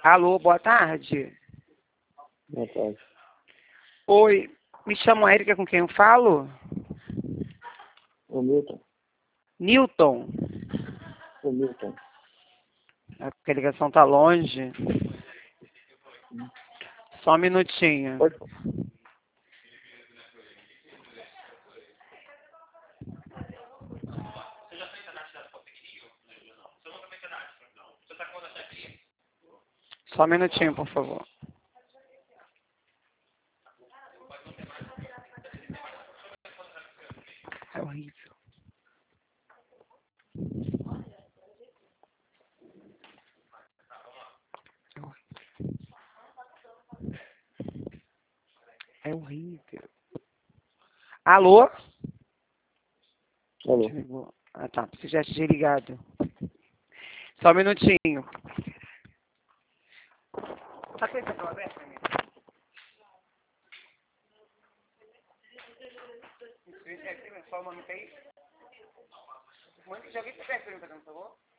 Alô, boa tarde. Boa tarde. Oi, me chamo Érica, com quem eu falo? O Milton. Newton. O Milton. A ligação tá longe. Só um minutinho. Pode. Só um minutinho, por favor. É horrível. É horrível. Alô? Alô. Desligou. Ah, tá. Você já tinha ligado. Só um minutinho. Tá com esse papel aberto, amigo? Só o nome tem? Manda de alguém que tá perto, por favor.